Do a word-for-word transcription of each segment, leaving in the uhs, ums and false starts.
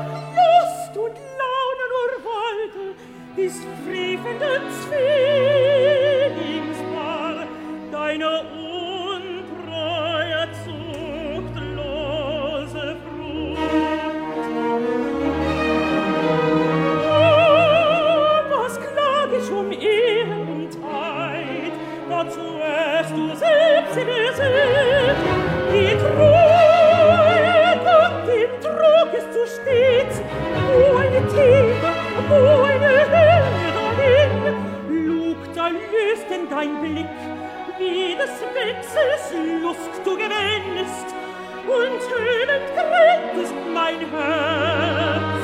Lust und Laune nur wollte, ist triefende Zwillingspaar, deine untreue, zuchtlose Frucht. Oh, was klag ich um Ehe und Eid, dazu hast du selbst gesehen, die Treue Gott im Trug ist zu stets, wo eine Tiefe, wo eine Höhe dahin, lug da löst denn dein Blick, wie des Wechsels Lust du gewennest, und höhnend gräntest mein Herz.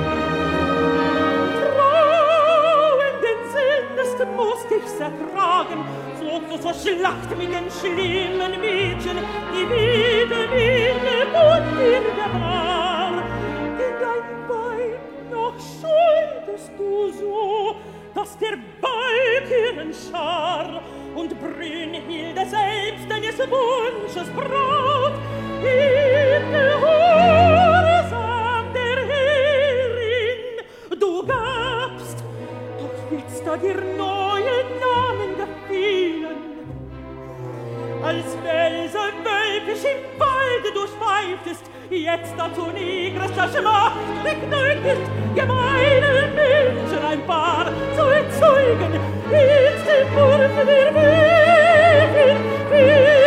Trauenden Sinnes musst ich's ertragen, so zu zur Schlacht mit den schlimmen Mädchen, die weder Wille und Wille war. In dein Weib noch schuldest du so, dass der Balg ihren Schar und Brünnhilde selbst deines Wunsches Braut im Gehorsam der Herrin du gabst, doch jetzt da dir neue Namen gefielen, als Welse wölfisch im Walde du schweiftest, jetzt dazu nigrester Schmacht bekneugtest, gemeine Menschen ein Paar zu erzeugen, ins dem Wurf der Welt,